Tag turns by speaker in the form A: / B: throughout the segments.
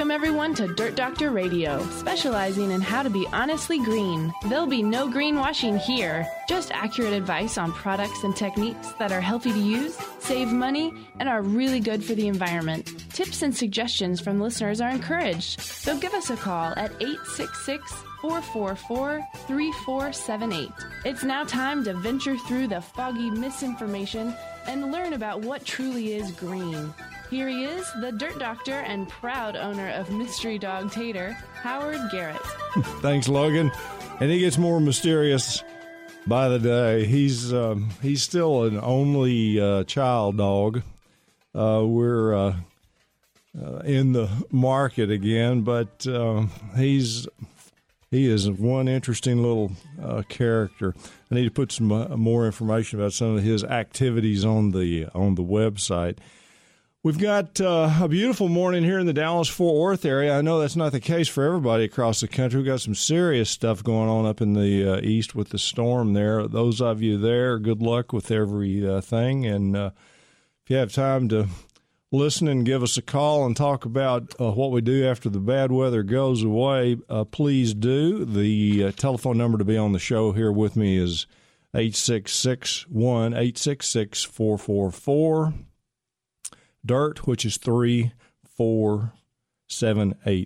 A: Welcome everyone to Dirt Doctor Radio, specializing in how to be honestly green. There'll be no greenwashing here, just accurate advice on products and techniques that are healthy to use, save money, and are really good for the environment. Tips and suggestions from listeners are encouraged, so give us a call at 866-444-3478. It's now time to venture through the foggy misinformation and learn about what truly is green. Here he is, the Dirt Doctor and proud owner of Mystery Dog Tater, Howard Garrett.
B: Thanks, Logan. And he gets more mysterious by the day. He's still an only child dog. We're in the market again, but he is one interesting little character. I need to put some more information about some of his activities on the website. We've got a beautiful morning here in the Dallas-Fort Worth area. I know that's not the case for everybody across the country. We've got some serious stuff going on up in the east with the storm there. Those of you there, good luck with everything. And if you have time to listen and give us a call and talk about what we do after the bad weather goes away, please do. The telephone number to be on the show here with me is 866-444. DIRT, which is 3478.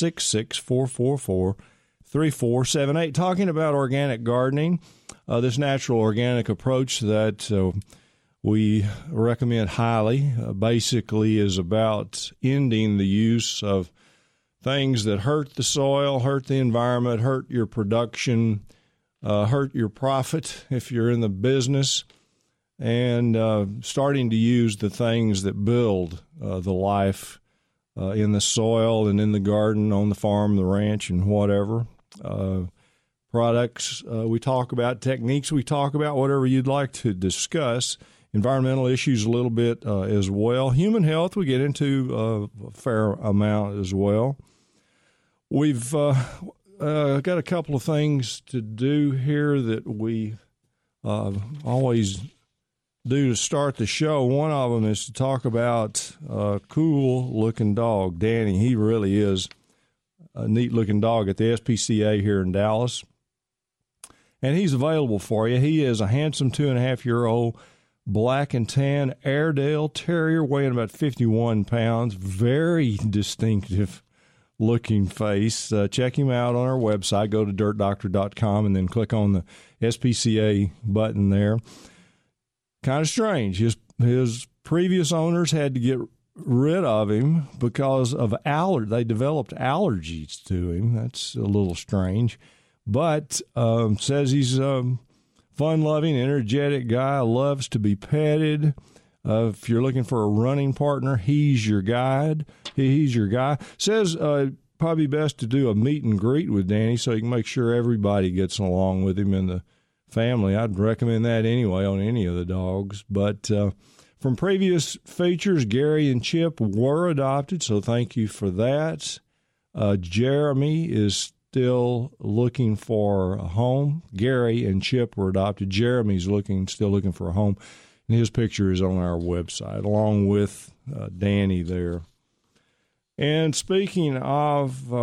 B: 866-444-3478. Talking about organic gardening, this natural organic approach that we recommend highly, basically is about ending the use of things that hurt the soil, hurt the environment, hurt your production, hurt your profit if you're in the business, and starting to use the things that build the life in the soil and in the garden, on the farm, the ranch, and whatever. Products we talk about, techniques we talk about, whatever you'd like to discuss. Environmental issues a little bit as well. Human health we get into a fair amount as well. We've got a couple of things to do here that we always do to start the show. One of them is to talk about a cool-looking dog, Danny. He really is a neat-looking dog at the SPCA here in Dallas. And he's available for you. He is a handsome 2.5-year-old black and tan Airedale Terrier weighing about 51 pounds. Very distinctive-looking face. Check him out on our website. Go to dirtdoctor.com and then click on the SPCA button there. Kind of strange. His previous owners had to get rid of him because of they developed allergies to him. That's a little strange. But says he's a fun-loving, energetic guy, loves to be petted. If you're looking for a running partner, he's your guide. He's your guy. Says probably best to do a meet and greet with Danny so you can make sure everybody gets along with him in the family. I'd recommend that anyway on any of the dogs. But from previous features, Gary and Chip were adopted, so thank you for that. Jeremy is still looking for a home. Gary and Chip were adopted. Jeremy's still looking for a home, and his picture is on our website, along with Danny there. And speaking of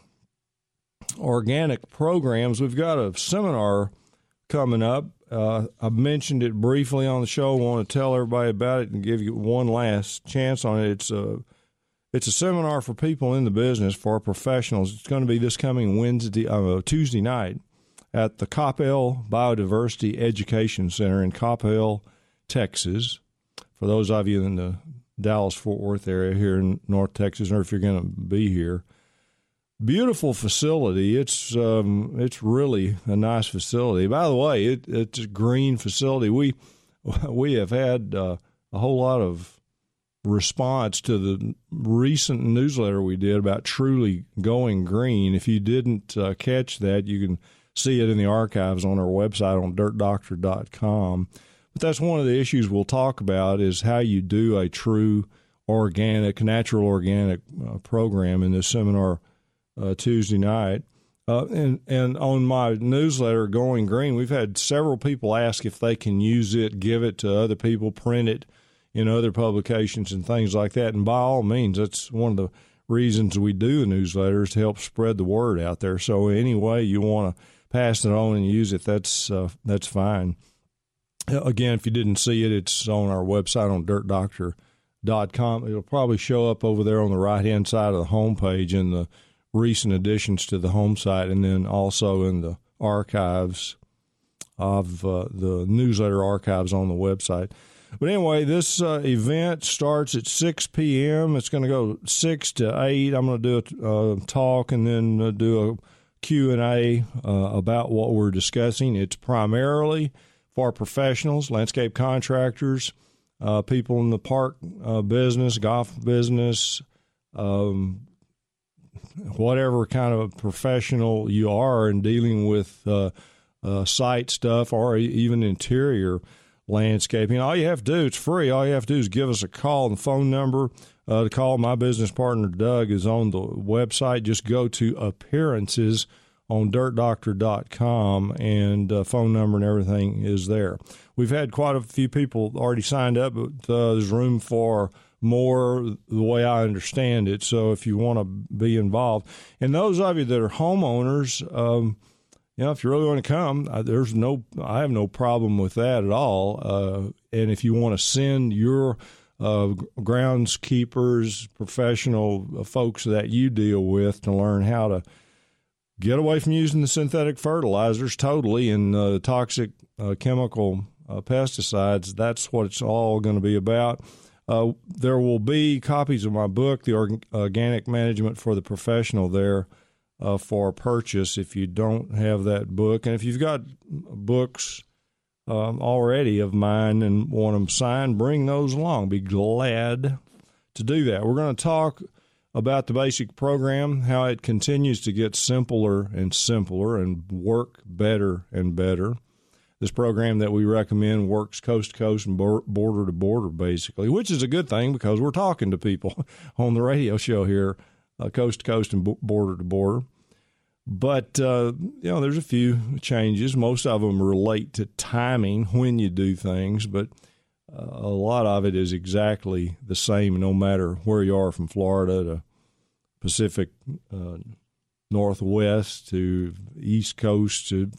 B: organic programs, we've got a seminar coming up. I've mentioned it briefly on the show. I want to tell everybody about it and give you one last chance on it. It's a seminar for people in the business, for professionals. It's going to be this coming Tuesday night at the Coppell Biodiversity Education Center in Coppell, Texas. For those of you in the Dallas-Fort Worth area here in North Texas, or if you're going to be here. Beautiful facility. It's really a nice facility. By the way, it's a green facility. We have had a whole lot of response to the recent newsletter we did about truly going green. If you didn't catch that, you can see it in the archives on our website on dirtdoctor.com. But that's one of the issues we'll talk about is how you do a true natural organic program in this seminar Tuesday night. And on my newsletter, Going Green, we've had several people ask if they can use it, give it to other people, print it in other publications and things like that. And by all means, that's one of the reasons we do the newsletter is to help spread the word out there. So any way you want to pass it on and use it, that's fine. Again, if you didn't see it, it's on our website on dirtdoctor.com. It'll probably show up over there on the right-hand side of the homepage in the recent additions to the home site, and then also in the archives of the newsletter archives on the website. But anyway, this event starts at 6 p.m. It's going to go 6 to 8. I'm going to do a talk and then do a Q&A about what we're discussing. It's primarily for professionals, landscape contractors, people in the park business, golf business, whatever kind of professional you are in dealing with site stuff or even interior landscaping. All you have to do, it's free. All you have to do is give us a call. The phone number to call my business partner, Doug, is on the website. Just go to appearances on dirtdoctor.com, and phone number and everything is there. We've had quite a few people already signed up, but there's room for more the way I understand it. So if you want to be involved, and those of you that are homeowners, if you really want to come, I have no problem with that at all. And if you want to send your groundskeepers, professional folks that you deal with to learn how to get away from using the synthetic fertilizers totally and toxic chemical pesticides, that's what it's all going to be about. There will be copies of my book, The Organic Management for the Professional, there for purchase if you don't have that book. And if you've got books already of mine and want them signed, bring those along. Be glad to do that. We're going to talk about the basic program, how it continues to get simpler and simpler and work better and better. This program that we recommend works coast to coast and border to border, basically, which is a good thing because we're talking to people on the radio show here, coast to coast and border to border. But, there's a few changes. Most of them relate to timing when you do things, but a lot of it is exactly the same no matter where you are, from Florida to Pacific Northwest to East Coast to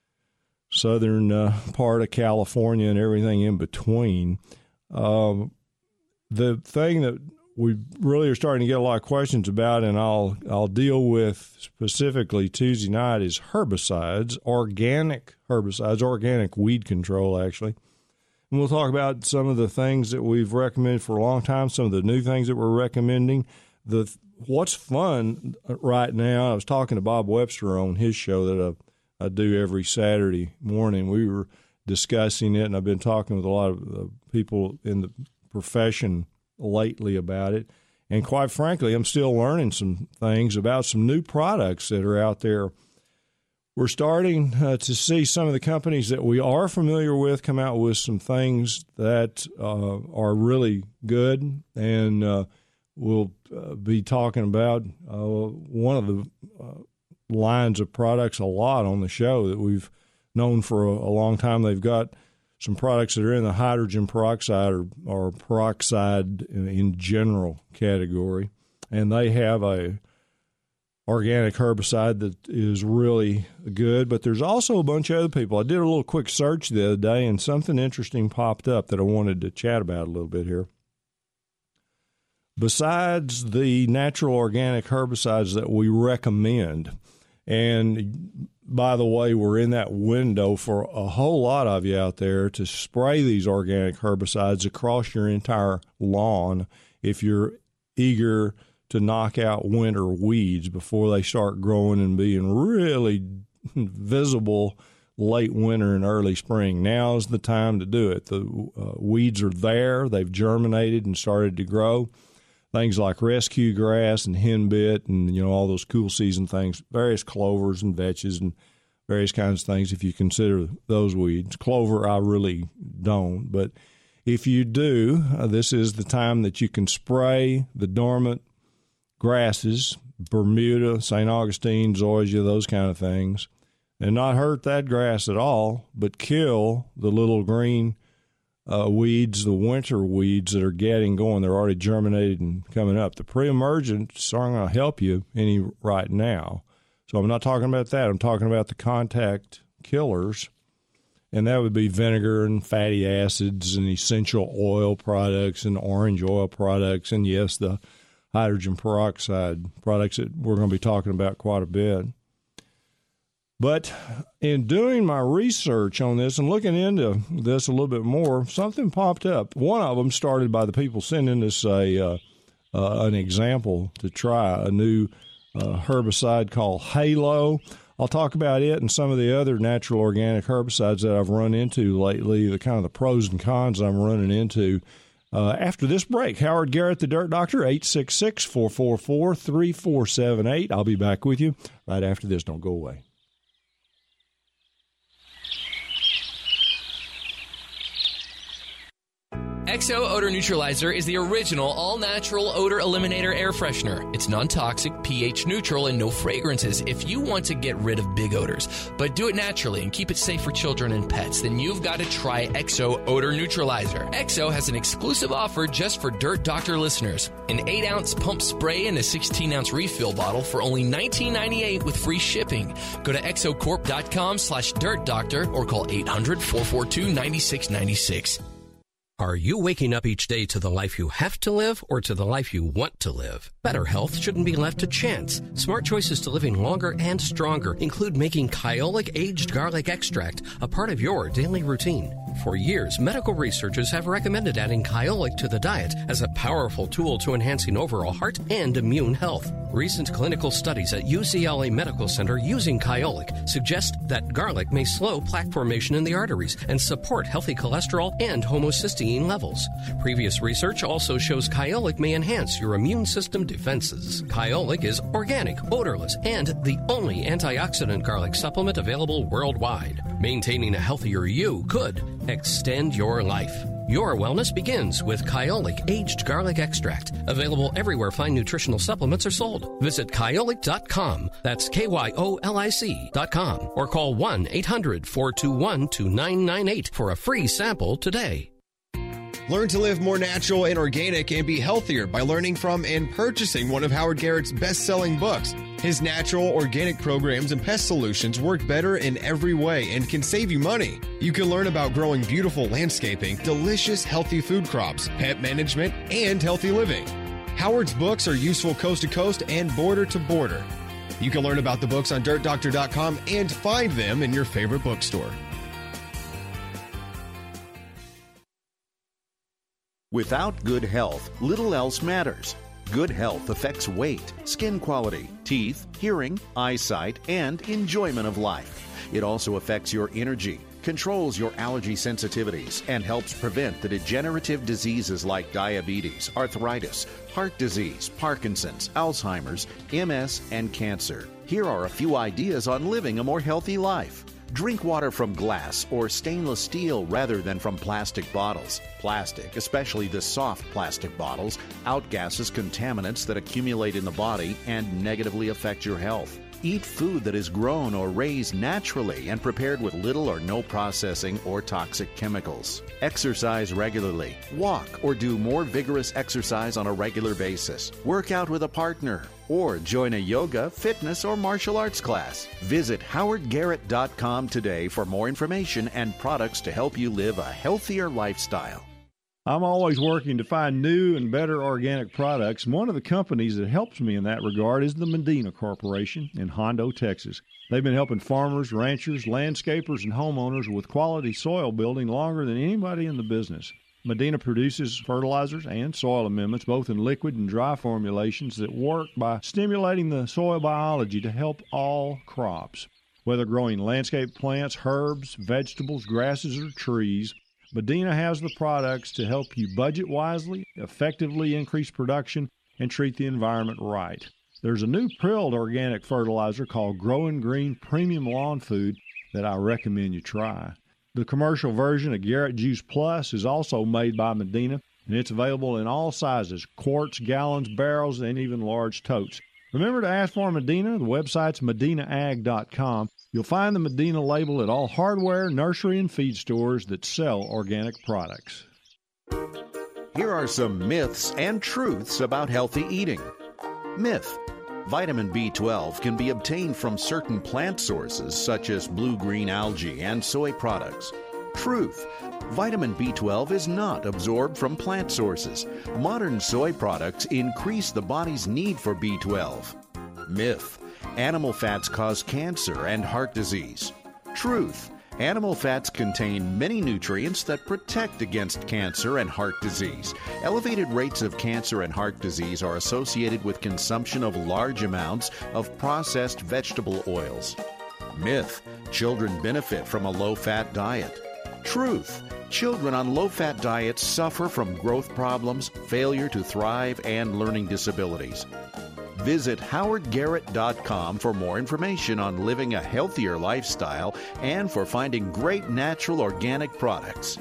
B: southern part of California and everything in between. The thing that we really are starting to get a lot of questions about, and I'll deal with specifically Tuesday night, is herbicides, organic weed control, actually. And we'll talk about some of the things that we've recommended for a long time, some of the new things that we're recommending. What's fun right now, I was talking to Bob Webster on his show that I do every Saturday morning. We were discussing it, and I've been talking with a lot of people in the profession lately about it. And quite frankly, I'm still learning some things about some new products that are out there. We're starting to see some of the companies that we are familiar with come out with some things that are really good, and we'll be talking about one of the lines of products a lot on the show that we've known for a long time. They've got some products that are in the hydrogen peroxide or peroxide in general category, and they have a organic herbicide that is really good. But there's also a bunch of other people. I did a little quick search the other day, and something interesting popped up that I wanted to chat about a little bit here. Besides the natural organic herbicides that we recommend, and by the way, we're in that window for a whole lot of you out there to spray these organic herbicides across your entire lawn if you're eager to knock out winter weeds before they start growing and being really visible late winter and early spring. Now's the time to do it. The weeds are there. They've germinated and started to grow. Things like rescue grass and henbit and, all those cool season things, various clovers and vetches and various kinds of things if you consider those weeds. Clover, I really don't. But if you do, this is the time that you can spray the dormant grasses, Bermuda, St. Augustine, zoysia, those kind of things, and not hurt that grass at all, but kill the little green weeds, the winter weeds that are getting going. They're already germinated and coming up. The pre-emergents aren't going to help you any right now. So I'm not talking about that. I'm talking about the contact killers, and that would be vinegar and fatty acids and essential oil products and orange oil products, and, yes, the hydrogen peroxide products that we're going to be talking about quite a bit. But in doing my research on this and looking into this a little bit more, something popped up. One of them started by the people sending us an example to try, a new herbicide called Halo. I'll talk about it and some of the other natural organic herbicides that I've run into lately, the kind of the pros and cons I'm running into. After this break, Howard Garrett, the Dirt Doctor, 866-444-3478. I'll be back with you right after this. Don't go away.
C: XO Odor Neutralizer is the original all-natural odor eliminator air freshener. It's non-toxic, pH neutral, and no fragrances. If you want to get rid of big odors, but do it naturally and keep it safe for children and pets, then you've got to try XO Odor Neutralizer. XO has an exclusive offer just for Dirt Doctor listeners. An 8-ounce pump spray and a 16-ounce refill bottle for only $19.98 with free shipping. Go to exocorp.com/dirtdoctor or call 800-442-9696.
D: Are you waking up each day to the life you have to live or to the life you want to live? Better health shouldn't be left to chance. Smart choices to living longer and stronger include making Kyolic Aged Garlic Extract a part of your daily routine. For years, medical researchers have recommended adding Kyolic to the diet as a powerful tool to enhancing overall heart and immune health. Recent clinical studies at UCLA Medical Center using Kyolic suggest that garlic may slow plaque formation in the arteries and support healthy cholesterol and homocysteine levels. Previous research also shows Kyolic may enhance your immune system defenses. Kyolic is organic, odorless, and the only antioxidant garlic supplement available worldwide. Maintaining a healthier you could extend your life. Your wellness begins with Kyolic Aged Garlic Extract. Available everywhere fine nutritional supplements are sold. Visit Kyolic.com. That's KYOLIC.com. Or call 1-800-421-2998 for a free sample today.
E: Learn to live more natural and organic and be healthier by learning from and purchasing one of Howard Garrett's best-selling books. His natural organic programs and pest solutions work better in every way and can save you money. You can learn about growing beautiful landscaping, delicious healthy food crops, pet management, and healthy living. Howard's books are useful coast to coast and border to border. You can learn about the books on DirtDoctor.com and find them in your favorite bookstore.
F: Without good health, little else matters. Good health affects weight, skin quality, teeth, hearing, eyesight, and enjoyment of life. It also affects your energy, controls your allergy sensitivities, and helps prevent the degenerative diseases like diabetes, arthritis, heart disease, Parkinson's, Alzheimer's, MS, and cancer. Here are a few ideas on living a more healthy life. Drink water from glass or stainless steel rather than from plastic bottles. Plastic, especially the soft plastic bottles, outgasses contaminants that accumulate in the body and negatively affect your health. Eat food that is grown or raised naturally and prepared with little or no processing or toxic chemicals. Exercise regularly. Walk or do more vigorous exercise on a regular basis. Work out with a partner or join a yoga, fitness, or martial arts class. Visit howardgarrett.com today for more information and products to help you live a healthier lifestyle.
B: I'm always working to find new and better organic products, and one of the companies that helps me in that regard is the Medina Corporation in Hondo, Texas. They've been helping farmers, ranchers, landscapers, and homeowners with quality soil building longer than anybody in the business. Medina produces fertilizers and soil amendments, both in liquid and dry formulations, that work by stimulating the soil biology to help all crops. Whether growing landscape plants, herbs, vegetables, grasses, or trees, Medina has the products to help you budget wisely, effectively increase production, and treat the environment right. There's a new prilled organic fertilizer called Growing Green Premium Lawn Food that I recommend you try. The commercial version of Garrett Juice Plus is also made by Medina, and it's available in all sizes, quarts, gallons, barrels, and even large totes. Remember to ask for Medina. The website's medinaag.com. You'll find the Medina label at all hardware, nursery, and feed stores that sell organic products.
F: Here are some myths and truths about healthy eating. Myth: vitamin B12 can be obtained from certain plant sources such as blue-green algae and soy products. Truth: vitamin B12 is not absorbed from plant sources. Modern soy products increase the body's need for B12. Myth: animal fats cause cancer and heart disease. Truth: animal fats contain many nutrients that protect against cancer and heart disease. Elevated rates of cancer and heart disease are associated with consumption of large amounts of processed vegetable oils. Myth: children benefit from a low-fat diet. Truth: children on low-fat diets suffer from growth problems, failure to thrive, and learning disabilities. Visit howardgarrett.com for more information on living a healthier lifestyle and for finding great natural organic products.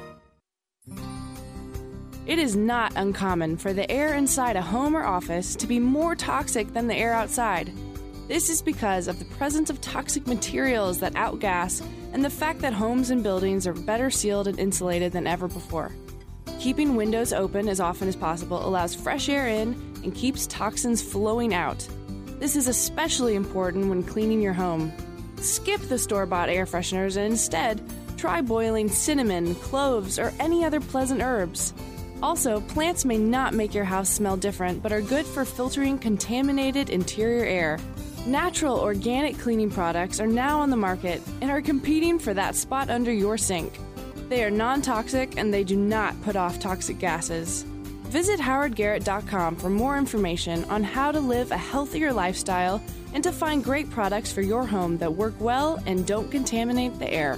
A: It is not uncommon for the air inside a home or office to be more toxic than the air outside. This is because of the presence of toxic materials that outgas and the fact that homes and buildings are better sealed and insulated than ever before. Keeping windows open as often as possible allows fresh air in and keeps toxins flowing out. This is especially important when cleaning your home. Skip the store-bought air fresheners and instead try boiling cinnamon, cloves, or any other pleasant herbs. Also, plants may not make your house smell different, but are good for filtering contaminated interior air. Natural organic cleaning products are now on the market and are competing for that spot under your sink. They are non-toxic and they do not put off toxic gases. Visit howardgarrett.com for more information on how to live a healthier lifestyle and to find great products for your home that work well and don't contaminate the air.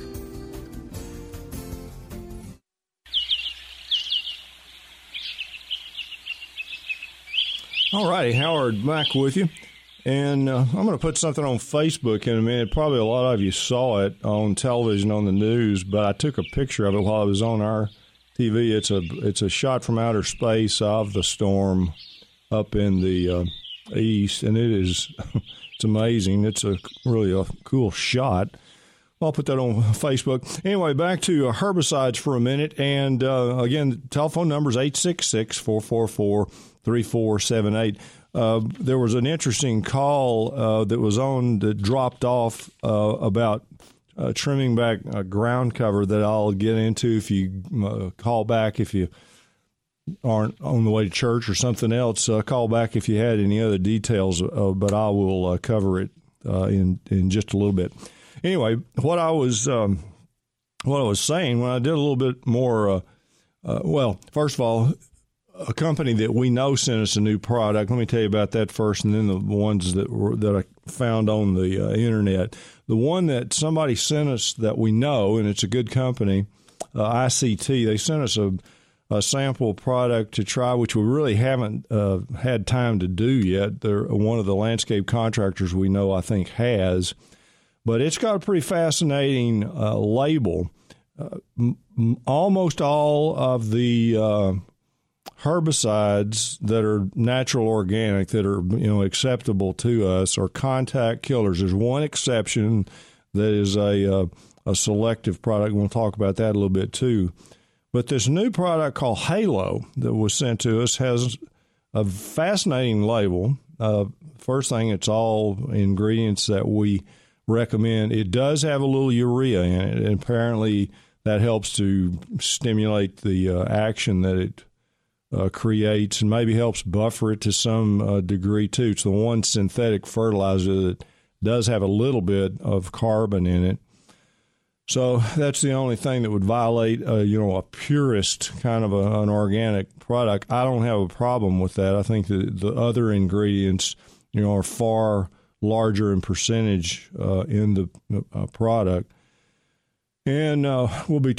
B: All righty, Howard back with you. And I'm going to put something on Facebook in a minute. Probably a lot of you saw it on television, on the news, but I took a picture of it while I was on our TV. It's a shot from outer space of the storm up in the east, and it's amazing. It's really a cool shot. I'll put that on Facebook. Anyway, back to herbicides for a minute. And again, the telephone number is 866-444-3478. There was an interesting call that dropped off about trimming back ground cover that I'll get into if you call back. If you aren't on the way to church or something else, call back if you had any other details, but I will cover it in just a little bit. Anyway, what I was saying when I did a little bit more, first of all, a company that we know sent us a new product. Let me tell you about that first, and then the ones that I found on the internet. The one that somebody sent us that we know, and it's a good company, ICT. They sent us a sample product to try, which we really haven't had time to do yet. They're one of the landscape contractors we know, I think, has. But it's got a pretty fascinating label. Almost all of the herbicides that are natural organic that are acceptable to us are contact killers. There's one exception that is a selective product. We'll talk about that a little bit too. But this new product called Halo that was sent to us has a fascinating label. First thing, it's all ingredients that we recommend. It does have a little urea in it, and apparently that helps to stimulate the action that it creates, and maybe helps buffer it to some degree too. It's the one synthetic fertilizer that does have a little bit of carbon in it. So that's the only thing that would violate a purist kind of an organic product. I don't have a problem with that. I think the other ingredients are far larger in percentage in the product. And we'll be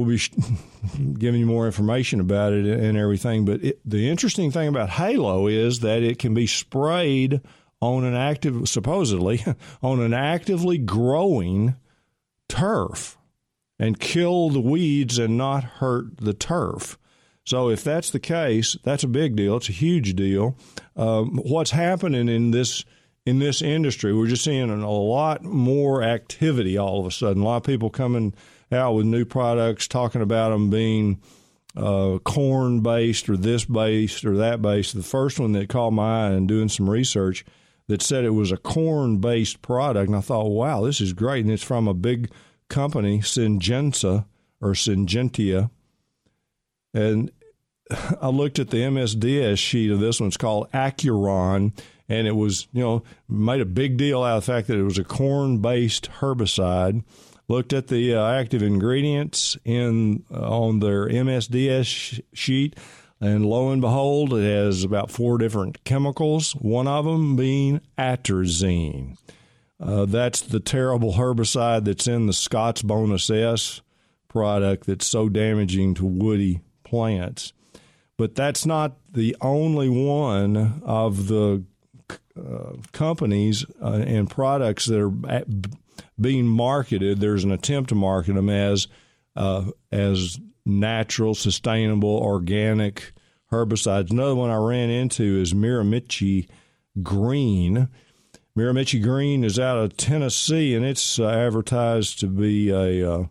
B: giving you more information about it and everything. But the interesting thing about Halo is that it can be sprayed supposedly on an actively growing turf and kill the weeds and not hurt the turf. So if that's the case, that's a big deal. It's a huge deal. What's happening in this in this industry. We're just seeing a lot more activity all of a sudden. A lot of people coming out with new products, talking about them being corn-based or this based or that based. The first one that caught my eye in doing some research that said it was a corn-based product, and I thought, wow, this is great. And it's from a big company, Syngenta or Syngentia. And I looked at the MSDS sheet of this one. It's called Acuron, and it was, made a big deal out of the fact that it was a corn-based herbicide. Looked at the active ingredients on their MSDS sheet, and lo and behold, it has about 4 different chemicals, one of them being atrazine. That's the terrible herbicide that's in the Scott's Bonus S product that's so damaging to woody plants. But that's not the only one of the companies and products that are being marketed. There's an attempt to market them as natural, sustainable, organic herbicides. Another one I ran into is Miramichi Green. Miramichi Green is out of Tennessee, and it's advertised to be a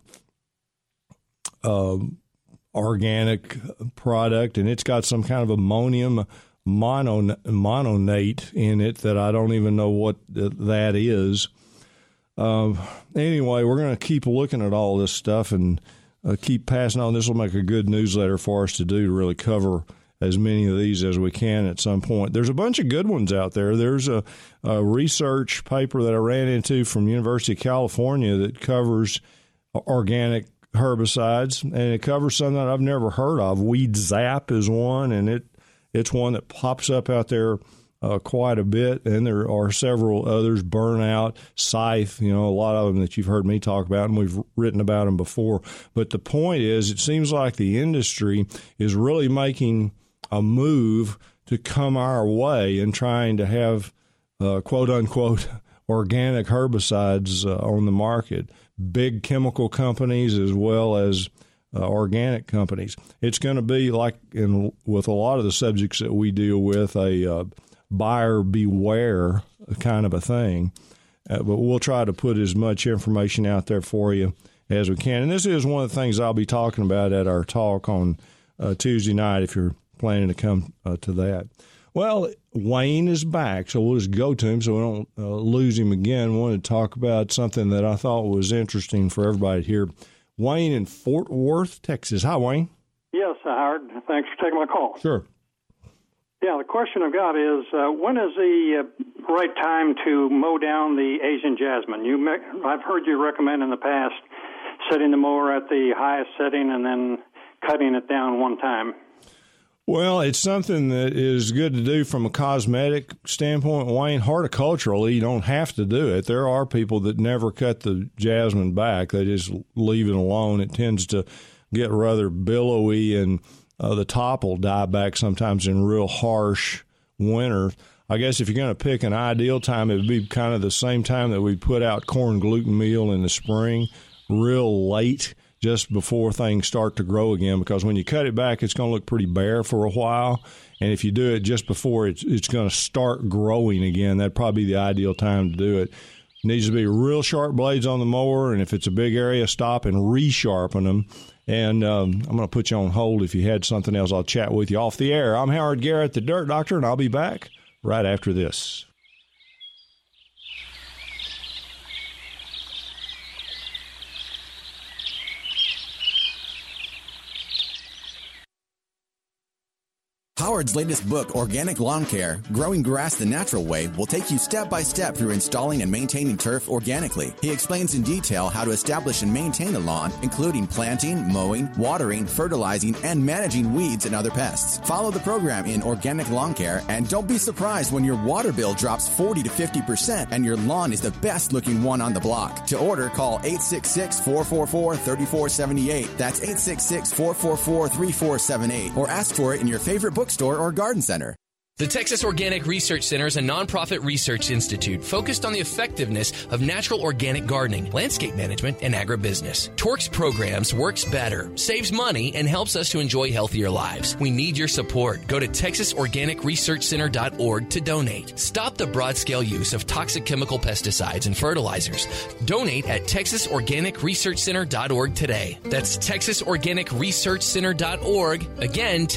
B: organic product, and it's got some kind of ammonium mononate in it that I don't even know what that is. Anyway, we're going to keep looking at all this stuff and keep passing on. This will make a good newsletter for us to do to really cover as many of these as we can at some point. There's a bunch of good ones out there. There's a research paper that I ran into from University of California that covers organic herbicides, and it covers something that I've never heard of. Weed Zap is one, and it's one that pops up out there quite a bit, and there are several others. Burnout, Scythe, a lot of them that you've heard me talk about, and we've written about them before. But the point is, it seems like the industry is really making a move to come our way and trying to have quote-unquote organic herbicides on the market. Big chemical companies as well as organic companies. It's going to be like with a lot of the subjects that we deal with, a buyer beware kind of a thing. But we'll try to put as much information out there for you as we can. And this is one of the things I'll be talking about at our talk on Tuesday night if you're planning to come to that. Well, Wayne is back, so we'll just go to him so we don't lose him again. I wanted to talk about something that I thought was interesting for everybody here. Wayne in Fort Worth, Texas. Hi, Wayne.
G: Yes, Howard. Thanks for taking my call.
B: Sure.
G: Yeah, the question I've got is, when is the right time to mow down the Asian jasmine? I've heard you recommend in the past setting the mower at the highest setting and then cutting it down one time.
B: Well, it's something that is good to do from a cosmetic standpoint, Wayne. Horticulturally, you don't have to do it. There are people that never cut the jasmine back. They just leave it alone. It tends to get rather billowy, and the top will die back sometimes in real harsh winter. I guess if you're going to pick an ideal time, it would be kind of the same time that we put out corn gluten meal in the spring, real late, just before things start to grow again, because when you cut it back, it's going to look pretty bare for a while. And if you do it just before it's going to start growing again, that'd probably be the ideal time to do it. Needs to be real sharp blades on the mower, and if it's a big area, stop and resharpen them. And I'm going to put you on hold. If you had something else, I'll chat with you off the air. I'm Howard Garrett, the Dirt Doctor, and I'll be back right after this.
H: Howard's latest book, Organic Lawn Care, Growing Grass the Natural Way, will take you step by step through installing and maintaining turf organically. He explains in detail how to establish and maintain a lawn, including planting, mowing, watering, fertilizing, and managing weeds and other pests. Follow the program in Organic Lawn Care, and don't be surprised when your water bill drops 40 to 50% and your lawn is the best looking one on the block. To order, call 866-444-3478. That's 866-444-3478. Or ask for it in your favorite bookstore or garden center.
C: The Texas Organic Research Center is a nonprofit research institute focused on the effectiveness of natural organic gardening, landscape management, and agribusiness. Torque's programs works better, saves money, and helps us to enjoy healthier lives. We need your support. Go to TexasOrganicResearchCenter.org to donate. Stop the broad-scale use of toxic chemical pesticides and fertilizers. Donate at TexasOrganicResearchCenter.org today. That's TexasOrganicResearchCenter.org. Again,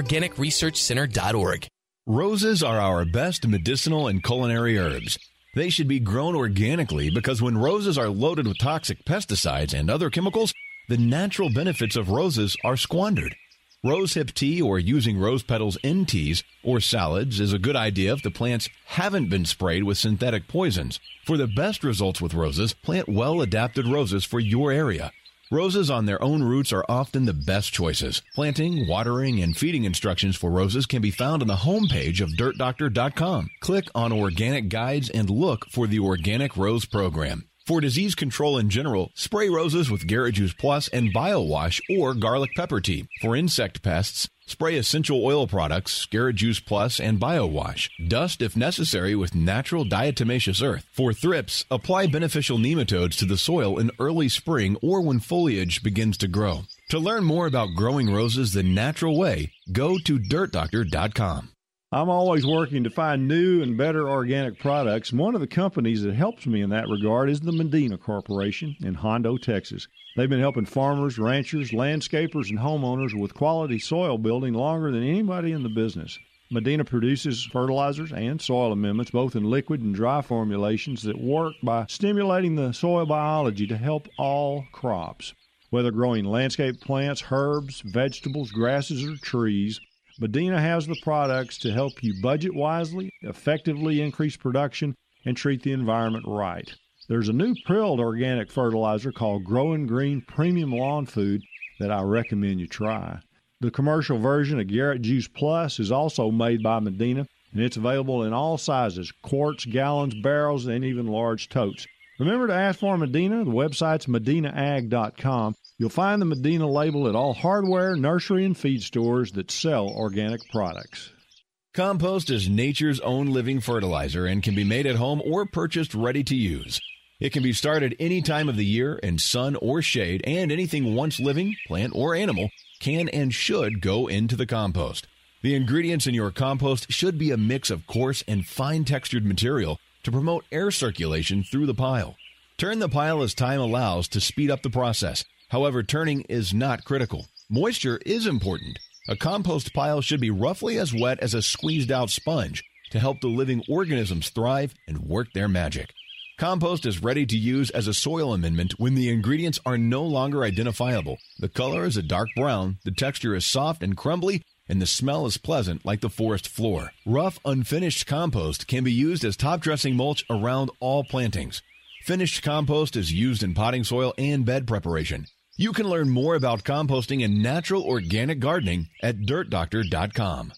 C: TexasOrganicResearchCenter.org.
I: Roses are our best medicinal and culinary herbs. They should be grown organically because when roses are loaded with toxic pesticides and other chemicals, the natural benefits of roses are squandered. Rosehip tea or using rose petals in teas or salads is a good idea if the plants haven't been sprayed with synthetic poisons. For the best results with roses, plant well-adapted roses for your area. Roses on their own roots are often the best choices. Planting, watering, and feeding instructions for roses can be found on the homepage of DirtDoctor.com. Click on Organic Guides and look for the Organic Rose Program. For disease control in general, spray roses with Garrett Juice Plus and BioWash or garlic pepper tea. For insect pests, spray essential oil products, Garrett Juice Plus and BioWash. Dust if necessary with natural diatomaceous earth. For thrips, apply beneficial nematodes to the soil in early spring or when foliage begins to grow. To learn more about growing roses the natural way, go to DirtDoctor.com.
B: I'm always working to find new and better organic products. One of the companies that helps me in that regard is the Medina Corporation in Hondo, Texas. They've been helping farmers, ranchers, landscapers, and homeowners with quality soil building longer than anybody in the business. Medina produces fertilizers and soil amendments, both in liquid and dry formulations, that work by stimulating the soil biology to help all crops. Whether growing landscape plants, herbs, vegetables, grasses, or trees, Medina has the products to help you budget wisely, effectively increase production, and treat the environment right. There's a new prilled organic fertilizer called Growing Green Premium Lawn Food that I recommend you try. The commercial version of Garrett Juice Plus is also made by Medina, and it's available in all sizes, quarts, gallons, barrels, and even large totes. Remember to ask for Medina. The website's medinaag.com. You'll find the Medina label at all hardware, nursery, and feed stores that sell organic products.
I: Compost is nature's own living fertilizer and can be made at home or purchased ready to use. It can be started any time of the year in sun or shade, and anything once living, plant or animal, can and should go into the compost. The ingredients in your compost should be a mix of coarse and fine-textured material to promote air circulation through the pile. Turn the pile as time allows to speed up the process. However, turning is not critical. Moisture is important. A compost pile should be roughly as wet as a squeezed-out sponge to help the living organisms thrive and work their magic. Compost is ready to use as a soil amendment when the ingredients are no longer identifiable. The color is a dark brown, the texture is soft and crumbly, and the smell is pleasant like the forest floor. Rough, unfinished compost can be used as top-dressing mulch around all plantings. Finished compost is used in potting soil and bed preparation. You can learn more about composting and natural organic gardening at DirtDoctor.com.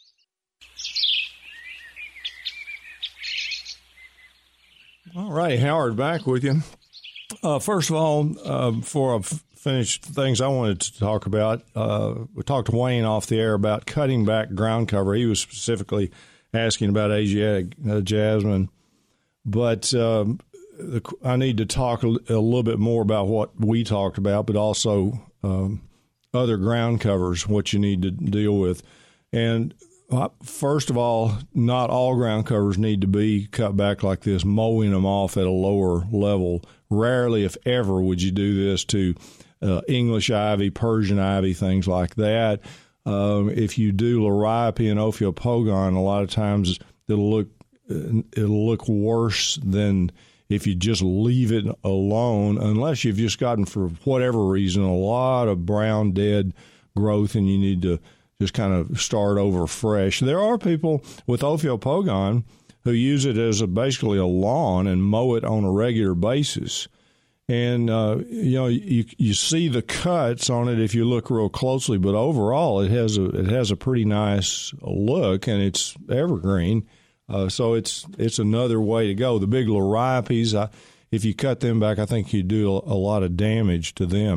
B: All right, Howard, back with you. First of all, before I finish things I wanted to talk about, we talked to Wayne off the air about cutting back ground cover. He was specifically asking about Asiatic jasmine, but I need to talk a little bit more about what we talked about, but also other ground covers, what you need to deal with. And first of all, not all ground covers need to be cut back like this, mowing them off at a lower level. Rarely, if ever, would you do this to English ivy, Persian ivy, things like that. If you do Liriope and Ophiopogon, a lot of times it'll look worse than if you just leave it alone, unless you've just gotten, for whatever reason, a lot of brown dead growth and you need to just kind of start over fresh. There are people with Ophiopogon who use it as basically a lawn and mow it on a regular basis. And, you see the cuts on it if you look real closely, but overall it has a pretty nice look, and it's evergreen. So it's another way to go. The big Liriopes, if you cut them back, I think you do a lot of damage to them.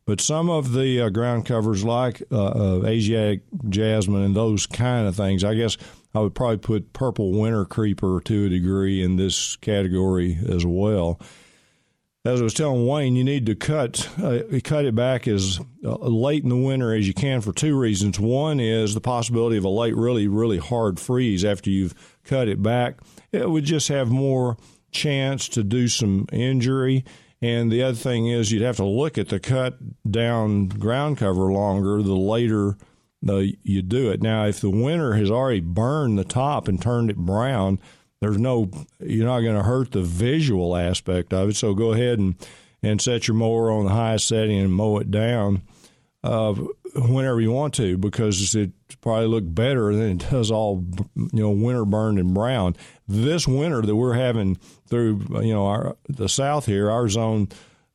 B: But some of the ground covers like Asiatic jasmine and those kind of things, I guess I would probably put purple winter creeper to a degree in this category as well. As I was telling Wayne, you need to cut it back as late in the winter as you can for two reasons. One is the possibility of a late, really, really hard freeze after you've cut it back. It would just have more chance to do some injury. And the other thing is you'd have to look at the cut down ground cover longer the later you do it. Now, if the winter has already burned the top and turned it brown, you're not going to hurt the visual aspect of it. So go ahead and set your mower on the highest setting and mow it down whenever you want to, because it probably look better than it does all winter burned and brown. This winter that we're having through the south here, our zone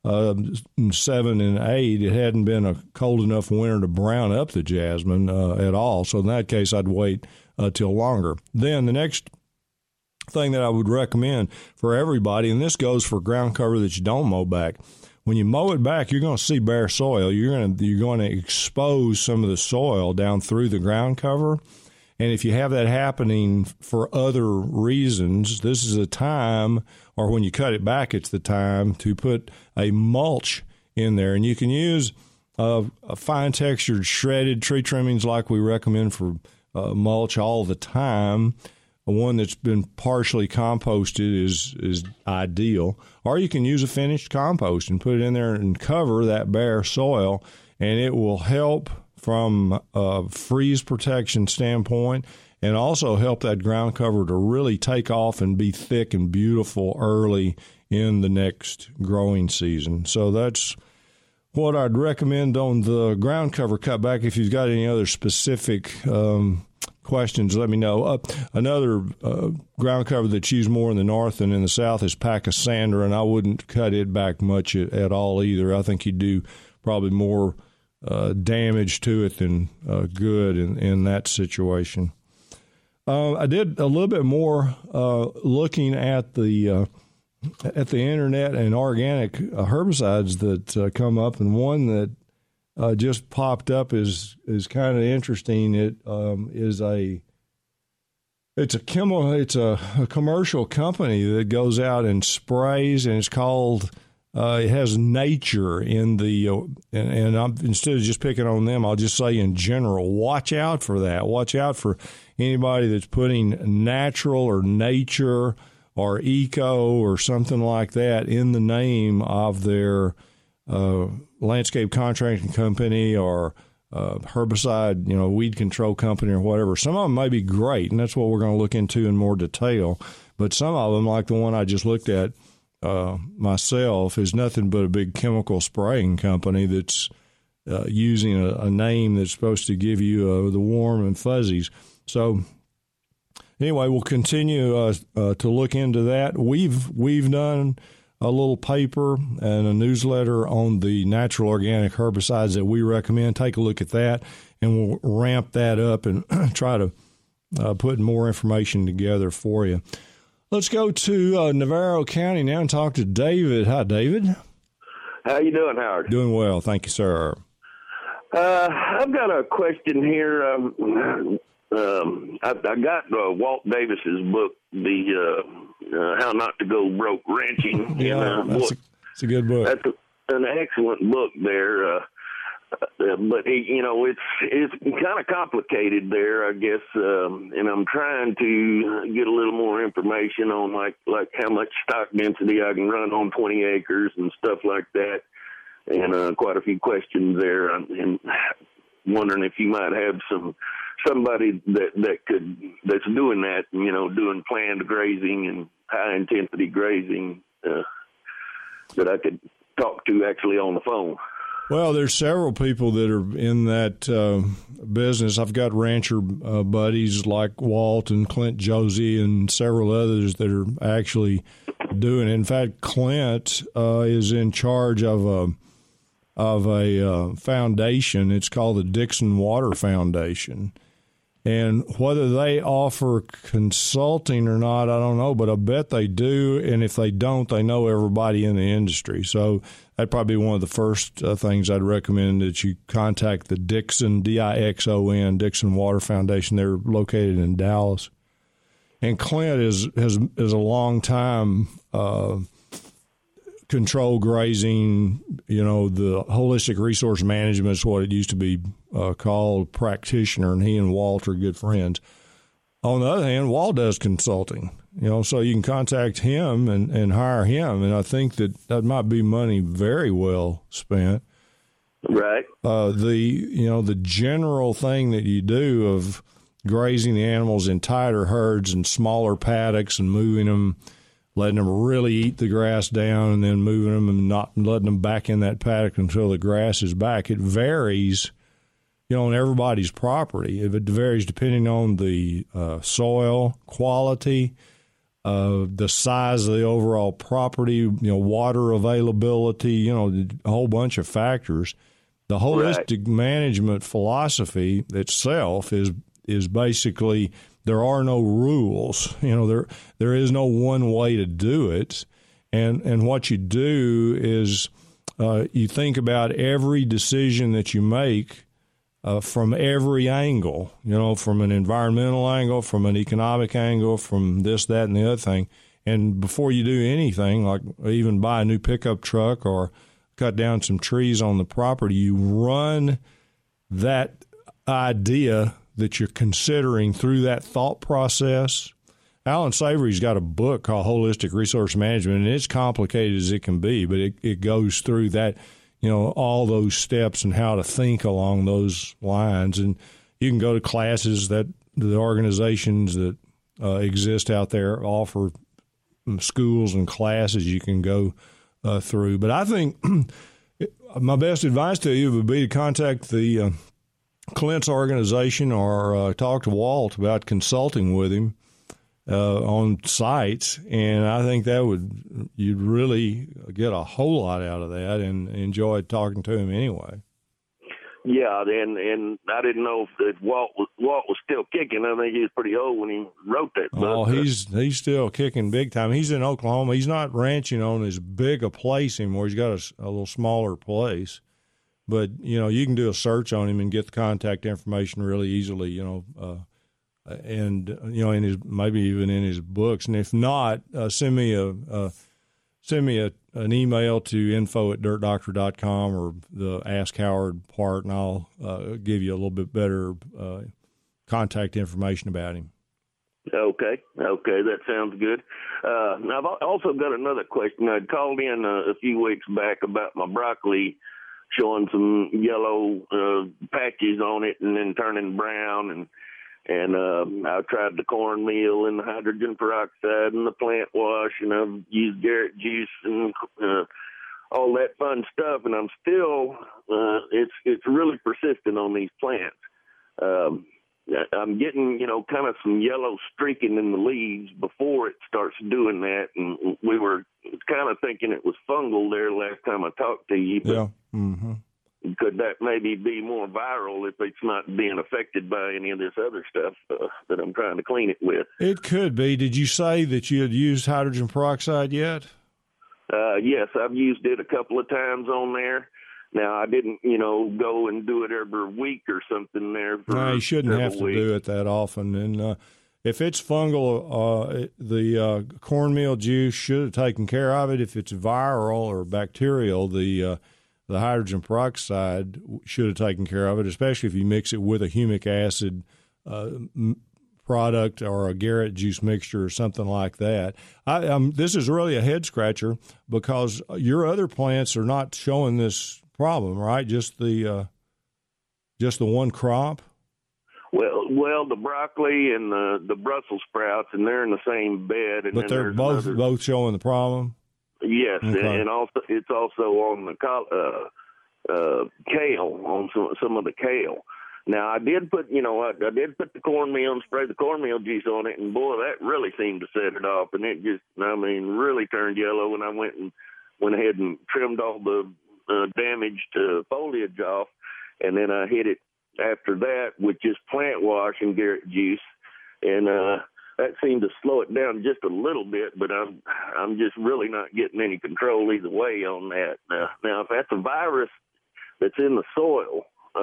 B: 7 and 8, it hadn't been a cold enough winter to brown up the jasmine at all. So in that case, I'd wait till longer. Then the next thing that I would recommend for everybody, and this goes for ground cover that you don't mow back. When you mow it back, you're going to see bare soil. You're going to expose some of the soil down through the ground cover. And if you have that happening for other reasons, this is a time, or when you cut it back, it's the time to put a mulch in there. And you can use a fine-textured shredded tree trimmings like we recommend for mulch all the time. One that's been partially composted is ideal. Or you can use a finished compost and put it in there and cover that bare soil, and it will help from a freeze protection standpoint and also help that ground cover to really take off and be thick and beautiful early in the next growing season. So that's what I'd recommend on the ground cover cutback. If you've got any other specific questions, let me know. Another ground cover that's used more in the north than in the south is Pachysandra, and I wouldn't cut it back much at all either. I think you do probably more damage to it than good in that situation. I did a little bit more looking at the internet and organic herbicides that come up, and one that just popped up is kind of interesting. It's a commercial company that goes out and sprays, and it's called it has nature in the and I'm, instead of just picking on them, I'll just say in general, watch out for that. Watch out for anybody that's putting natural or nature or eco or something like that in the name of their landscape contracting company or herbicide, weed control company or whatever. Some of them may be great, and that's what we're going to look into in more detail. But some of them, like the one I just looked at myself, is nothing but a big chemical spraying company that's using a name that's supposed to give you the warm and fuzzies. So anyway, we'll continue to look into that. We've done a little paper and a newsletter on the natural organic herbicides that we recommend. Take a look at that, and we'll ramp that up and try to put more information together for you. Let's go to Navarro County now and talk to David. Hi, David.
J: How you doing, Howard?
B: Doing well. Thank you, sir.
J: I've got a question here. I got Walt Davis's book, the How Not to Go Broke Ranching.
B: Yeah, it's a good book.
J: That's an excellent book there. But it's kind of complicated there, I guess. And I'm trying to get a little more information on like how much stock density I can run on 20 acres and stuff like that. And quite a few questions there. And wondering if you might have somebody that's doing that, doing planned grazing and high intensity grazing that I could talk to actually on the phone.
B: Well, there's several people that are in that business. I've got rancher buddies like Walt and Clint Josie and several others that are actually doing it. In fact, Clint is in charge of a foundation. It's called the Dixon Water Foundation. And whether they offer consulting or not, I don't know, but I bet they do. And if they don't, they know everybody in the industry. So that'd probably be one of the first things I'd recommend, that you contact the Dixon, Dixon, Dixon Water Foundation. They're located in Dallas. And Clint is a long time control grazing, the holistic resource management is what it used to be called, practitioner, and he and Walt are good friends. On the other hand, Walt does consulting, so you can contact him and hire him, and I think that might be money very well spent.
J: Right.
B: The general thing that you do of grazing the animals in tighter herds and smaller paddocks and moving them, letting them really eat the grass down and then moving them and not letting them back in that paddock until the grass is back. It varies, on everybody's property. It varies depending on the soil quality, the size of the overall property, water availability, a whole bunch of factors. The holistic management philosophy itself is basically, there are no rules. There is no one way to do it. And what you do is you think about every decision that you make from every angle, from an environmental angle, from an economic angle, from this, that, and the other thing. And before you do anything, like even buy a new pickup truck or cut down some trees on the property, you run that idea that you're considering through that thought process. Alan Savory's got a book called Holistic Resource Management, and it's complicated as it can be, but it goes through that, all those steps and how to think along those lines. And you can go to classes that the organizations that exist out there offer, schools and classes you can go through. But I think my best advice to you would be to contact the Clint's organization or talk to Walt about consulting with him on sites, and I think you'd really get a whole lot out of that and enjoy talking to him anyway.
J: Yeah, and I didn't know if Walt was still kicking. I think he was pretty old when he wrote that book.
B: Oh, he's still kicking big time. He's in Oklahoma. He's not ranching on as big a place anymore. He's got a little smaller place. But, you can do a search on him and get the contact information really easily, and, in his, maybe even in his books. And if not, send me an email to info@dirtdoctor.com or the Ask Howard part, and I'll give you a little bit better contact information about him.
J: Okay, that sounds good. I've also got another question. I'd called in a few weeks back about my broccoli showing some yellow patches on it and then turning brown, and I tried the cornmeal and the hydrogen peroxide and the plant wash, and I've used Garrett juice and all that fun stuff, and I'm still it's really persistent on these plants. I'm getting kind of some yellow streaking in the leaves before it starts doing that, and we were kind of thinking it was fungal there last time I talked to you. But
B: yeah. Mm-hmm.
J: Could that maybe be more viral if it's not being affected by any of this other stuff that I'm trying to clean it with?
B: It could be. Did you say that you had used hydrogen peroxide yet?
J: Yes, I've used it a couple of times on there. Now, I didn't, go and do it every week or something there.
B: No, you shouldn't have to do it that often. And if it's fungal, the cornmeal juice should have taken care of it. If it's viral or bacterial, the hydrogen peroxide should have taken care of it, especially if you mix it with a humic acid product or a Garrett juice mixture or something like that. This is really a head scratcher because your other plants are not showing this problem, right? Just the one crop.
J: Well, the broccoli and the Brussels sprouts, and they're in the same bed. And
B: but they're both showing the problem.
J: Yes, okay. And also it's also on the kale, on some of the kale. Now I did put I did put the cornmeal and spray the cornmeal juice on it, and boy, that really seemed to set it off, and it just really turned yellow. And I went ahead and trimmed all the damaged foliage off, and then I hit it after that with just plant wash and Garrett juice, and that seemed to slow it down just a little bit. But I'm just really not getting any control either way on that. Now, if that's a virus that's in the soil,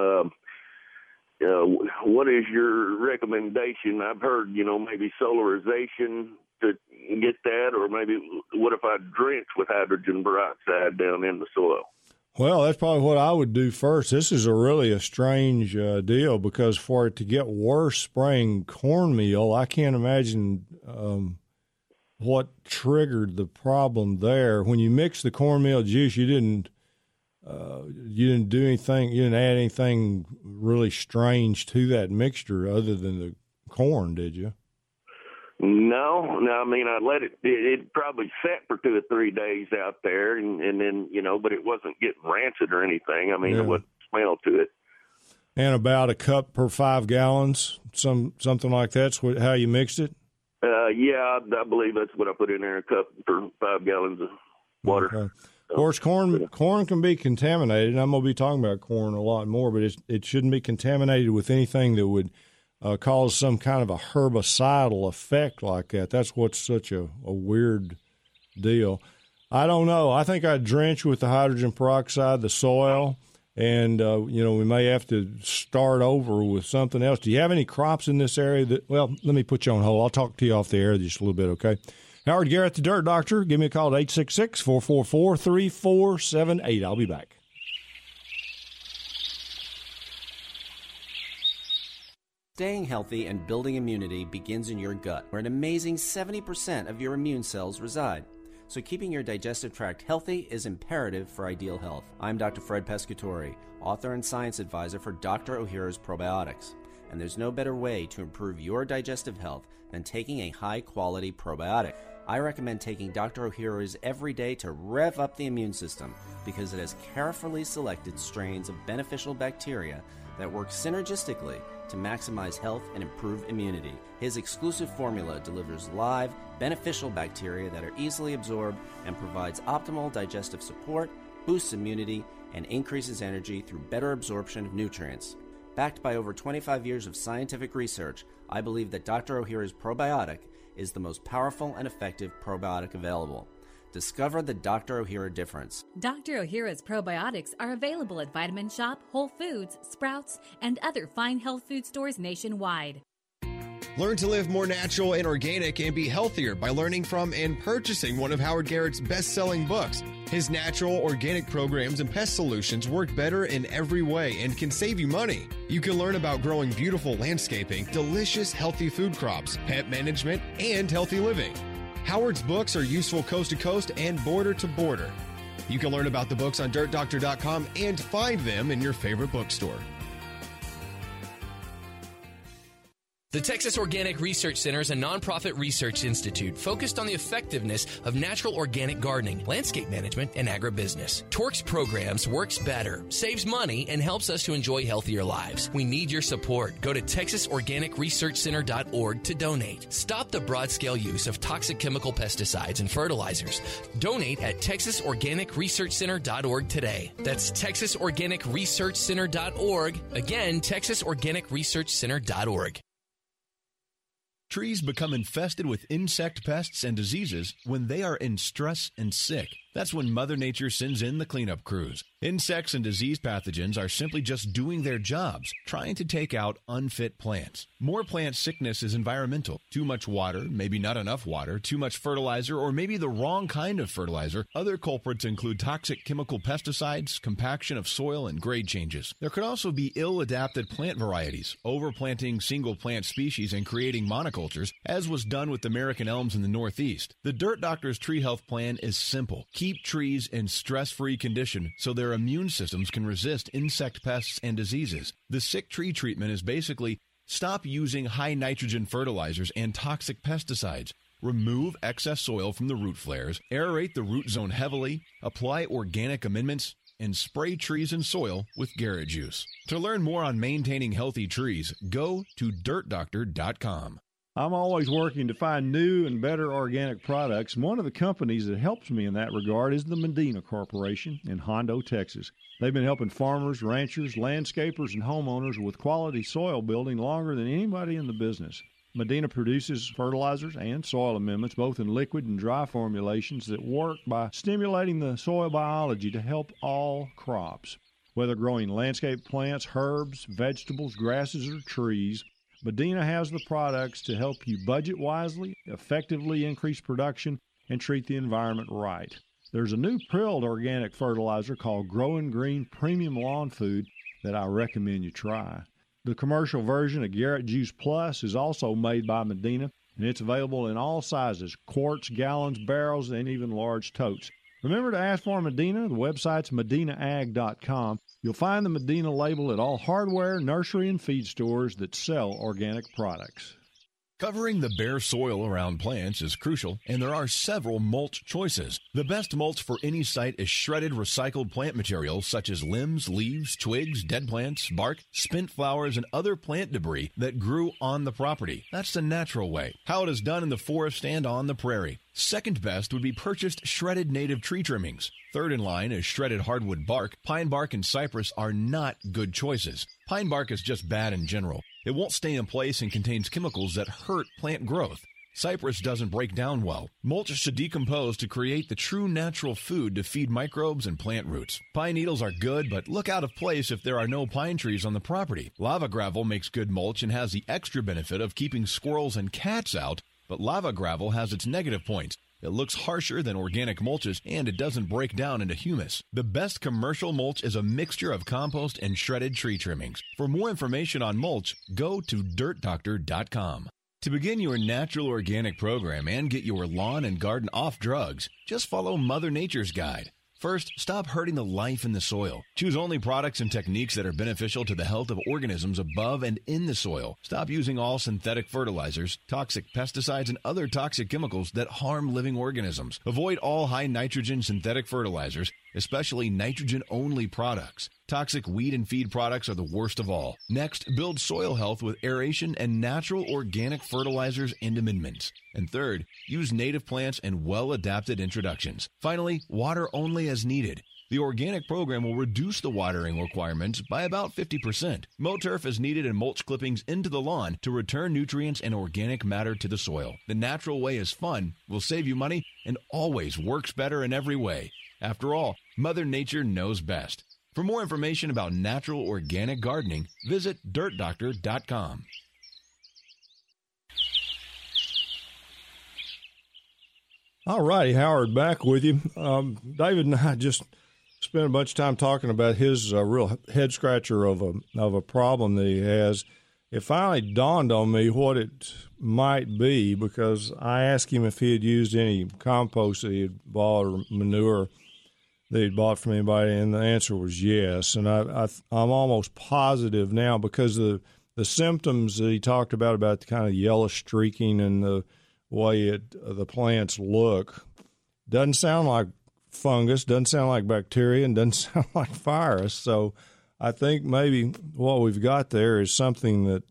J: what is your recommendation? I've heard, maybe solarization to get that, or maybe what if I drench with hydrogen peroxide down in the soil?
B: Well, that's probably what I would do first. This is really a strange deal, because for it to get worse spraying cornmeal, I can't imagine what triggered the problem there. When you mix the cornmeal juice, you didn't do anything. You didn't add anything really strange to that mixture other than the corn, did you?
J: No. I mean, I let it probably sat for 2 or 3 days out there, and then, but it wasn't getting rancid or anything. I mean, It wasn't smell to it.
B: And about a cup per 5 gallons, something like that's how you mixed it?
J: Yeah, I believe that's what I put in there, a cup for 5 gallons of water.
B: Okay. Of course, corn can be contaminated, and I'm going to be talking about corn a lot more, but it shouldn't be contaminated with anything that would cause some kind of a herbicidal effect like that. That's what's such a weird deal. I don't know. I think I'd drench with the hydrogen peroxide, the soil, and, we may have to start over with something else. Do you have any crops in this area let me put you on hold. I'll talk to you off the air just a little bit, okay? Howard Garrett, the Dirt Doctor. Give me a call at 866-444-3478. I'll be back.
K: Staying healthy and building immunity begins in your gut, where an amazing 70% of your immune cells reside. So keeping your digestive tract healthy is imperative for ideal health. I'm Dr. Fred Pescatore, author and science advisor for Dr. Ohhira's Probiotics. And there's no better way to improve your digestive health than taking a high-quality probiotic. I recommend taking Dr. Ohhira's every day to rev up the immune system because it has carefully selected strains of beneficial bacteria that work synergistically to maximize health and improve immunity. His exclusive formula delivers live, beneficial bacteria that are easily absorbed and provides optimal digestive support, boosts immunity, and increases energy through better absorption of nutrients. Backed by over 25 years of scientific research, I believe that Dr. Ohhira's probiotic is the most powerful and effective probiotic available. Discover the Dr. Ohhira difference.
L: Dr. Ohhira's probiotics are available at Vitamin Shop, Whole Foods, Sprouts, and other fine health food stores nationwide.
E: Learn to live more natural and organic and be healthier by learning from and purchasing one of Howard Garrett's best-selling books. His natural, organic programs and pest solutions work better in every way and can save you money. You can learn about growing beautiful landscaping, delicious, healthy food crops, pet management, and healthy living. Howard's books are useful coast to coast and border to border. You can learn about the books on DirtDoctor.com and find them in your favorite bookstore.
C: The Texas Organic Research Center is a nonprofit research institute focused on the effectiveness of natural organic gardening, landscape management, and agribusiness. TORC's programs works better, saves money, and helps us to enjoy healthier lives. We need your support. Go to TexasOrganicResearchCenter.org to donate. Stop the broad-scale use of toxic chemical pesticides and fertilizers. Donate at TexasOrganicResearchCenter.org today. That's TexasOrganicResearchCenter.org. Again, TexasOrganicResearchCenter.org.
I: Trees become infested with insect pests and diseases when they are in stress and sick. That's when Mother Nature sends in the cleanup crews. Insects and disease pathogens are simply just doing their jobs, trying to take out unfit plants. More plant sickness is environmental. Too much water, maybe not enough water, too much fertilizer, or maybe the wrong kind of fertilizer. Other culprits include toxic chemical pesticides, compaction of soil, and grade changes. There could also be ill-adapted plant varieties, overplanting single plant species and creating monocultures, as was done with American elms in the Northeast. The Dirt Doctor's Tree Health Plan is simple. Keep trees in stress-free condition so their immune systems can resist insect pests and diseases. The sick tree treatment is basically stop using high nitrogen fertilizers and toxic pesticides. Remove excess soil from the root flares, aerate the root zone heavily, apply organic amendments, and spray trees and soil with Garrett Juice. To learn more on maintaining healthy trees, go to DirtDoctor.com.
B: I'm always working to find new and better organic products. One of the companies that helps me in that regard is the Medina Corporation in Hondo, Texas. They've been helping farmers, ranchers, landscapers, and homeowners with quality soil building longer than anybody in the business. Medina produces fertilizers and soil amendments, both in liquid and dry formulations, that work by stimulating the soil biology to help all crops. Whether growing landscape plants, herbs, vegetables, grasses, or trees, Medina has the products to help you budget wisely, effectively increase production, and treat the environment right. There's a new prilled organic fertilizer called Growing Green Premium Lawn Food that I recommend you try. The commercial version of Garrett Juice Plus is also made by Medina, and it's available in all sizes, quarts, gallons, barrels, and even large totes. Remember to ask for Medina. The website's medinaag.com. You'll find the Medina label at all hardware, nursery, and feed stores that sell organic products.
I: Covering the bare soil around plants is crucial, and there are several mulch choices. The best mulch for any site is shredded recycled plant material such as limbs, leaves, twigs, dead plants, bark, spent flowers, and other plant debris that grew on the property. That's the natural way, how it is done in the forest and on the prairie. Second best would be purchased shredded native tree trimmings. Third in line is shredded hardwood bark. Pine bark and cypress are not good choices. Pine bark is just bad in general. It won't stay in place and contains chemicals that hurt plant growth. Cypress doesn't break down well. Mulch should decompose to create the true natural food to feed microbes and plant roots. Pine needles are good, but look out of place if there are no pine trees on the property. Lava gravel makes good mulch and has the extra benefit of keeping squirrels and cats out, but lava gravel has its negative points. It looks harsher than organic mulches, and it doesn't break down into humus. The best commercial mulch is a mixture of compost and shredded tree trimmings. For more information on mulch, go to dirtdoctor.com. To begin your natural organic program and get your lawn and garden off drugs, just follow Mother Nature's guide. First, stop hurting the life in the soil. Choose only products and techniques that are beneficial to the health of organisms above and in the soil. Stop using all synthetic fertilizers, toxic pesticides, and other toxic chemicals that harm living organisms. Avoid all high nitrogen synthetic fertilizers, especially nitrogen-only products. Toxic weed and feed products are the worst of all. Next, build soil health with aeration and natural organic fertilizers and amendments. And third, use native plants and well-adapted introductions. Finally, water only as needed. The organic program will reduce the watering requirements by about 50%. Mow turf as needed and mulch clippings into the lawn to return nutrients and organic matter to the soil. The natural way is fun, will save you money, and always works better in every way. After all, Mother Nature knows best. For more information about natural organic gardening, visit dirtdoctor.com.
B: All righty, Howard, back with you. David and I just spent a bunch of time talking about his real head scratcher of a problem that he has. It finally dawned on me what it might be, because I asked him if he had used any compost that he had bought or manure that he'd bought from anybody, and the answer was yes. And I'm almost positive now, because the symptoms that he talked about the kind of yellow streaking and the way the plants look, doesn't sound like fungus, doesn't sound like bacteria, and doesn't sound like virus. So I think maybe what we've got there is something that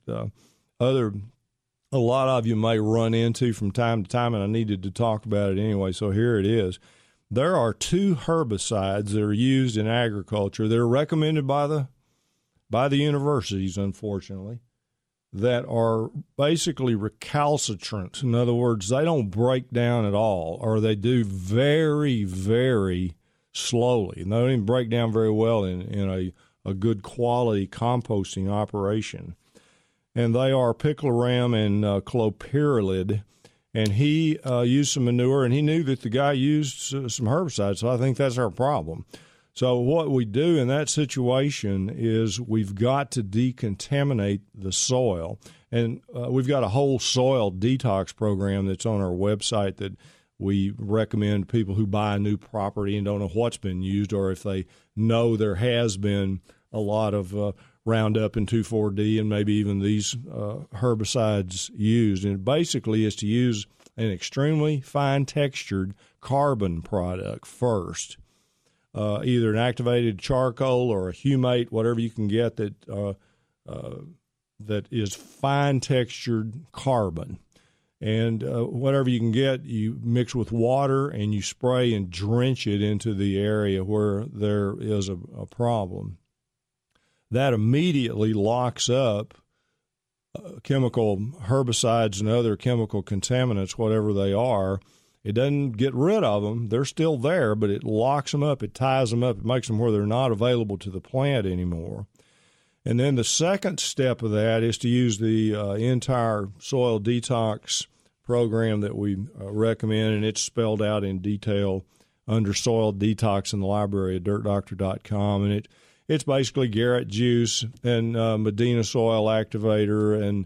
B: a lot of you may run into from time to time, and I needed to talk about it anyway, so here it is. There are 2 herbicides that are used in agriculture that are recommended by the universities, unfortunately, that are basically recalcitrant. In other words, they don't break down at all, or they do very, very slowly. And they don't even break down very well in a good quality composting operation. And they are picloram and clopyrrolid. And he used some manure, and he knew that the guy used some herbicides, so I think that's our problem. So what we do in that situation is we've got to decontaminate the soil. And we've got a whole soil detox program that's on our website that we recommend people who buy a new property and don't know what's been used, or if they know there has been a lot of Roundup and 2,4-D and maybe even these herbicides used. And basically is to use an extremely fine-textured carbon product first, either an activated charcoal or a humate, whatever you can get that is fine-textured carbon. And whatever you can get, you mix with water and you spray and drench it into the area where there is a problem. That immediately locks up chemical herbicides and other chemical contaminants, whatever they are. It doesn't get rid of them. They're still there, but it locks them up. It ties them up. It makes them where they're not available to the plant anymore. And then the second step of that is to use the entire soil detox program that we recommend, and it's spelled out in detail under Soil Detox in the library at dirtdoctor.com. And it's basically Garrett juice and Medina soil activator and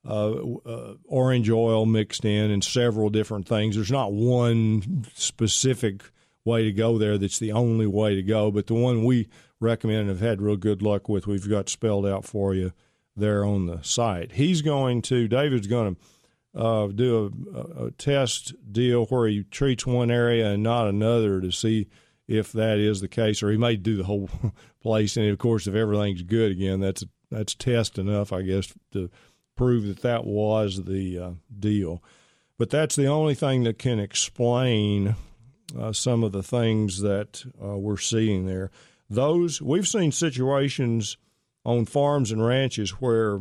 B: orange oil mixed in and several different things. There's not one specific way to go there that's the only way to go, but the one we recommend and have had real good luck with, we've got spelled out for you there on the site. David's going to do a test deal where he treats one area and not another to see if that is the case, or he may do the whole place. And of course, if everything's good again, that's test enough, I guess, to prove that was the deal. But that's the only thing that can explain some of the things that we're seeing there. We've seen situations on farms and ranches where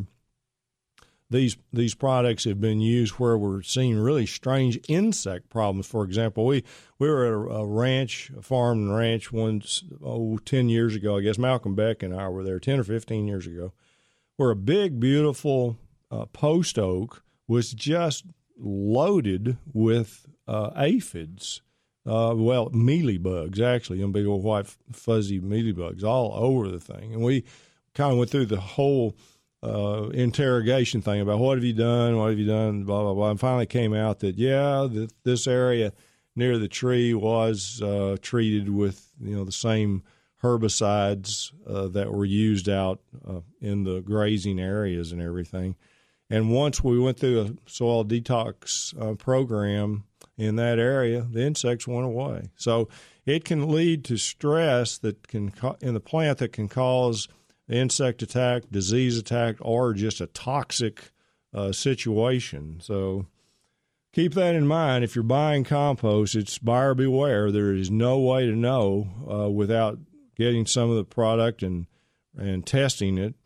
B: these products have been used where we're seeing really strange insect problems. For example, we were at a farm and ranch once, 10 years ago, I guess. Malcolm Beck and I were there 10 or 15 years ago, where a big, beautiful post oak was just loaded with aphids. Mealybugs, actually, and big old white fuzzy mealybugs all over the thing. And we kind of went through the whole interrogation thing about what have you done, blah, blah, blah. And finally came out that, this area near the tree was treated with, the same herbicides that were used out in the grazing areas and everything. And once we went through a soil detox program in that area, the insects went away. So it can lead to stress in the plant that can cause insect attack, disease attack, or just a toxic situation. So keep that in mind. If you're buying compost, it's buyer beware. There is no way to know without getting some of the product and testing it,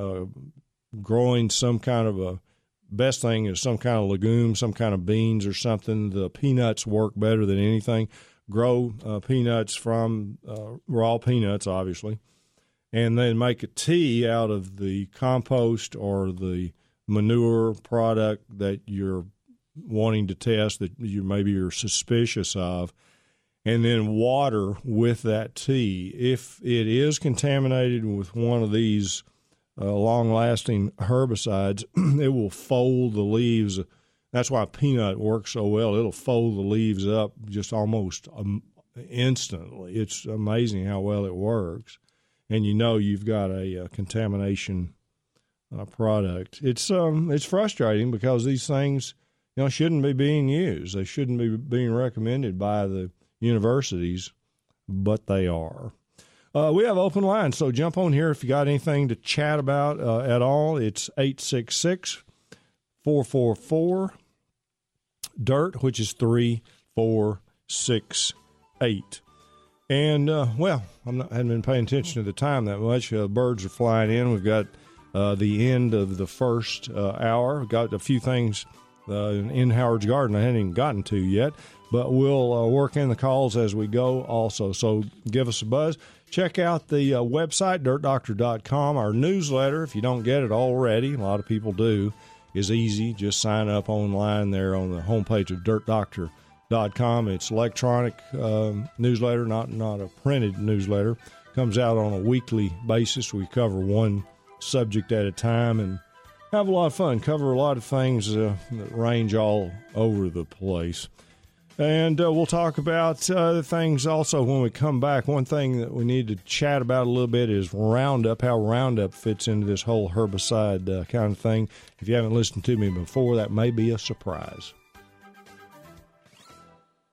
B: growing some kind of best thing is some kind of legume, some kind of beans or something. The peanuts work better than anything. Grow peanuts from raw peanuts, obviously, and then make a tea out of the compost or the manure product that you're wanting to test that you're suspicious of, and then water with that tea. If it is contaminated with one of these long-lasting herbicides, it will fold the leaves. That's why peanut works so well. It'll fold the leaves up just almost instantly. It's amazing how well it works. And you've got a contamination product. It's frustrating because these things shouldn't be being used. They shouldn't be being recommended by the universities, but they are. We have open lines, so jump on here if you got anything to chat about at all. It's 866-444-DIRT, which is 3468. And, hadn't been paying attention to the time that much. Birds are flying in. We've got the end of the first hour. We've got a few things in Howard's Garden I hadn't even gotten to yet, but we'll work in the calls as we go also. So give us a buzz. Check out the website, dirtdoctor.com. Our newsletter, if you don't get it already, a lot of people do, is easy. Just sign up online there on the homepage of dirtdoctor.com. It's electronic newsletter, not a printed newsletter. Comes out on a weekly basis. We cover one subject at a time and have a lot of fun. Cover a lot of things that range all over the place. And we'll talk about other things also when we come back. One thing that we need to chat about a little bit is Roundup, how Roundup fits into this whole herbicide kind of thing. If you haven't listened to me before, that may be a surprise.